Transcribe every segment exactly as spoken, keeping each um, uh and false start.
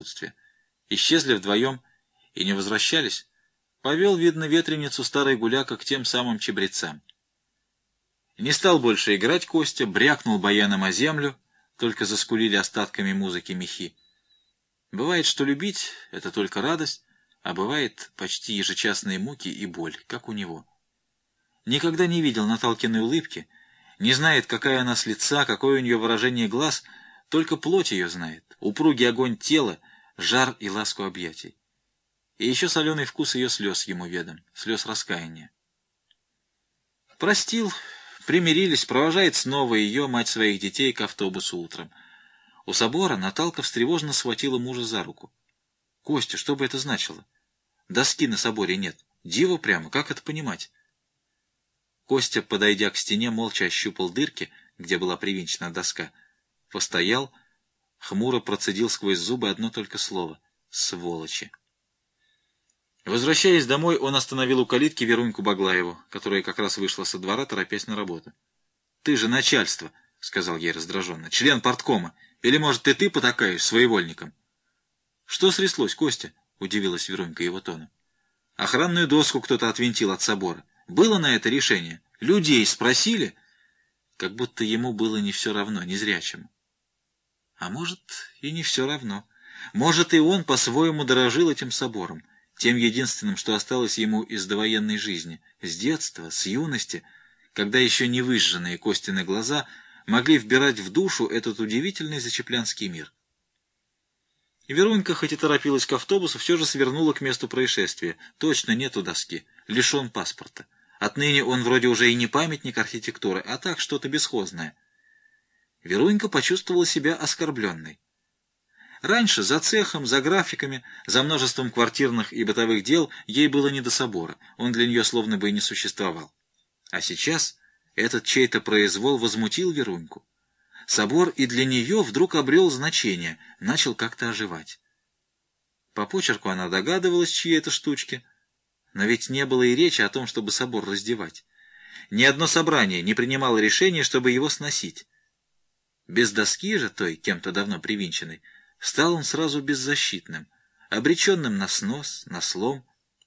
отсутствия. Исчезли вдвоем и не возвращались. Повел, видно, ветреницу старый гуляка к тем самым чебрецам. Не стал больше играть Костя, брякнул баяном о землю, только заскулили остатками музыки мехи. Бывает, что любить — это только радость, а бывает почти ежечасные муки и боль, как у него. Никогда не видел Наталкиной улыбки, не знает, какая она с лица, какое у нее выражение глаз, только плоть ее знает, упругий огонь тела, жар и ласку объятий. И еще соленый вкус ее слез ему ведом, слез раскаяния. Простил, примирились, провожает снова ее, мать своих детей, к автобусу утром. У собора Наталка встревоженно схватила мужа за руку. — Костя, что бы это значило? Доски на соборе нет. Диво прямо, как это понимать? Костя, подойдя к стене, молча ощупал дырки, где была привинчена доска, постоял, хмуро процедил сквозь зубы одно только слово — сволочи. Возвращаясь домой, он остановил у калитки Веруньку Баглаеву, которая как раз вышла со двора, торопясь на работу. — Ты же начальство, — сказал ей раздраженно, — член парткома. Или, может, и ты потакаешь своевольником? — Что стряслось, Костя? — удивилась Верунька его тону. — Охранную доску кто-то отвинтил от собора. Было на это решение? Людей спросили? Как будто ему было не все равно, незрячему. А может, и не все равно. Может, и он по-своему дорожил этим собором, тем единственным, что осталось ему из довоенной жизни, с детства, с юности, когда еще не выжженные Костины глаза могли вбирать в душу этот удивительный зачеплянский мир. И Верунька, хоть и торопилась к автобусу, все же свернула к месту происшествия. Точно нету доски, лишен паспорта. Отныне он вроде уже и не памятник архитектуры, а так что-то бесхозное. Верунька почувствовала себя оскорбленной. Раньше за цехом, за графиками, за множеством квартирных и бытовых дел ей было не до собора, он для нее словно бы и не существовал. А сейчас этот чей-то произвол возмутил Веруньку. Собор и для нее вдруг обрел значение, начал как-то оживать. По почерку она догадывалась, чьи это штучки, но ведь не было и речи о том, чтобы собор раздевать. Ни одно собрание не принимало решения, чтобы его сносить. Без доски же, той, кем-то давно привинченной, стал он сразу беззащитным, обреченным на снос, на слом.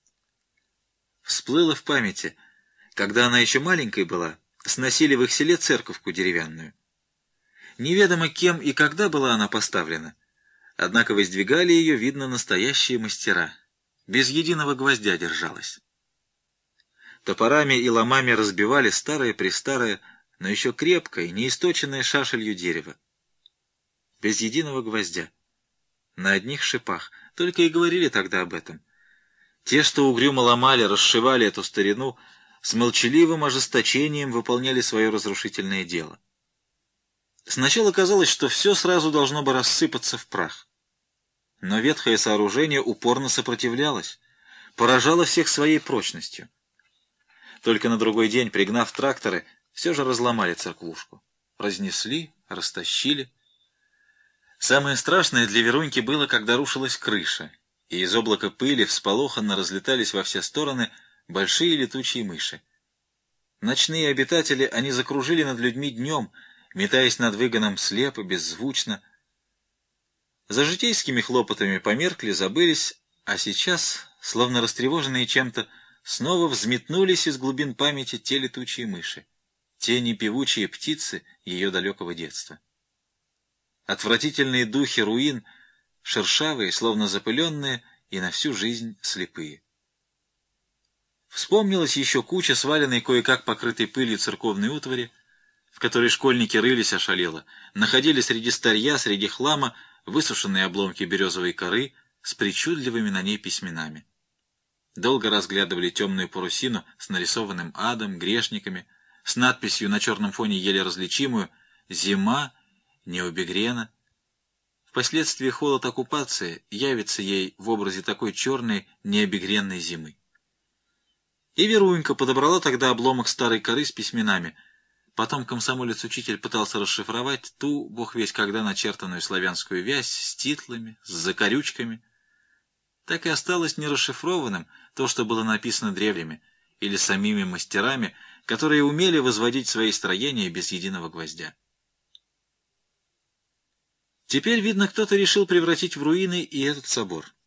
Всплыло в памяти, когда она еще маленькой была, сносили в их селе церковку деревянную. Неведомо кем и когда была она поставлена, однако воздвигали ее, видно, настоящие мастера. Без единого гвоздя держалась. Топорами и ломами разбивали старое-престарое, но еще крепкое, неисточенное шашелью дерево. Без единого гвоздя. На одних шипах. Только и говорили тогда об этом. Те, что угрюмо ломали, расшивали эту старину, с молчаливым ожесточением выполняли свое разрушительное дело. Сначала казалось, что все сразу должно бы рассыпаться в прах. Но ветхое сооружение упорно сопротивлялось, поражало всех своей прочностью. Только на другой день, пригнав тракторы, все же разломали церквушку. Разнесли, растащили. Самое страшное для Веруньки было, когда рушилась крыша, и из облака пыли всполоханно разлетались во все стороны большие летучие мыши. Ночные обитатели, они закружили над людьми днем, метаясь над выгоном слепо, беззвучно. За житейскими хлопотами померкли, забылись, а сейчас, словно растревоженные чем-то, снова взметнулись из глубин памяти те летучие мыши, те непевучие птицы ее далекого детства. Отвратительные духи руин, шершавые, словно запыленные, и на всю жизнь слепые. Вспомнилась еще куча сваленной кое-как покрытой пылью церковной утвари, в которой школьники рылись ошалело, находили среди старья, среди хлама высушенные обломки березовой коры с причудливыми на ней письменами. Долго разглядывали темную парусину с нарисованным адом, грешниками, с надписью на черном фоне еле различимую «Зима, необегрена». Впоследствии холод оккупации явится ей в образе такой черной, необегренной зимы. И Верунька подобрала тогда обломок старой коры с письменами. Потом комсомолец-учитель пытался расшифровать ту, бог весть когда, начертанную славянскую вязь с титлами, с закорючками. Так и осталось нерасшифрованным то, что было написано древними или самими мастерами, которые умели возводить свои строения без единого гвоздя. Теперь, видно, кто-то решил превратить в руины и этот собор.